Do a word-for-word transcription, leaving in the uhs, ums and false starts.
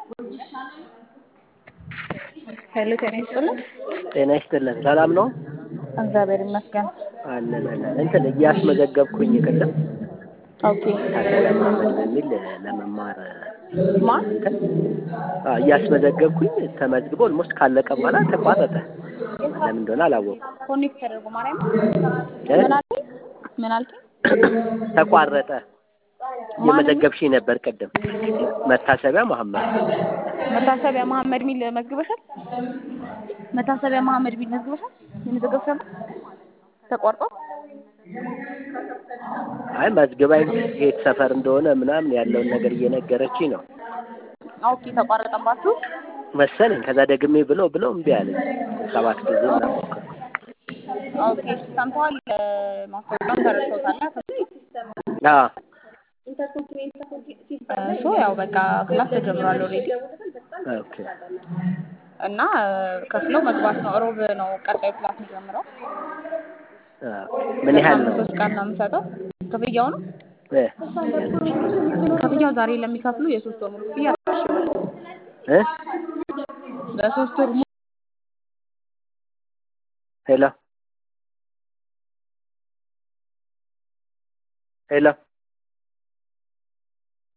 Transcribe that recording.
ሄሎ ጤና ይስጥልኝ። ጤና ይስጥልን። ሰላም ነው? እግዚአብሔር ይመስገን። አለን አለን። እንትን እያስመዘገብኩኝ ቅድም ኦኬ ታደለ መሀመድ በሚል ለመማር ማን? እንትን እያስመዘገብኩኝ ተመዝግቦ ኦልሞስት ካለቀ በኋላ ተቋረጠ። ለምን እንደሆነ አላወኩም። ኮኔክት ተደርጎ ማርያም እ ምን አልከኝ? ምን አልከኝ? ተቋረጠ። ማን የሚል እየመዘገብሽኝ ነበር ቅድም። መታሰቢያ መሀመድ መታሰቢያ መሀመድ ሚል መዝግበሻል? መታሰቢያ መሀመድ ሚል መዝግበሻል? የመዘገብሻል? ተቋርጦ አይ መዝግባኝ የት ሰፈር እንደሆነ ምናምን ያለውን ነገር እየነገረችኝ ነው ኦኬ ተቋረጠባችሁ መሰለኝ። ከዛ ደግሜ ብለው ብለው እምቢ አለኝ። ሰባት ጊዜ ምናምን ሞከርኩ። ኦኬ ሰምተዋል። ማስታወቂያውን ተረድተውታል። አዎ እሱ ያው በቃ ክላስ ተጀምሯል ኦልሬዲ ኦኬ እና ከፍለው መግባት ነው። ሮብ ነው ቀጣዩ ክላስ የሚጀምረው። ኦኬ ምን ያህል በሳምንት ነው ሶስት ቀን ነው የምሰጠው። ክፍያው ነው እ ያለች ክፍያው ዛሬ ለሚከፍሉ የሶስት ወር ሙሉ ክፍያ አስር ሺህ ብር እ ለሶስት ወር ሙሉ ሄሎ ሄሎ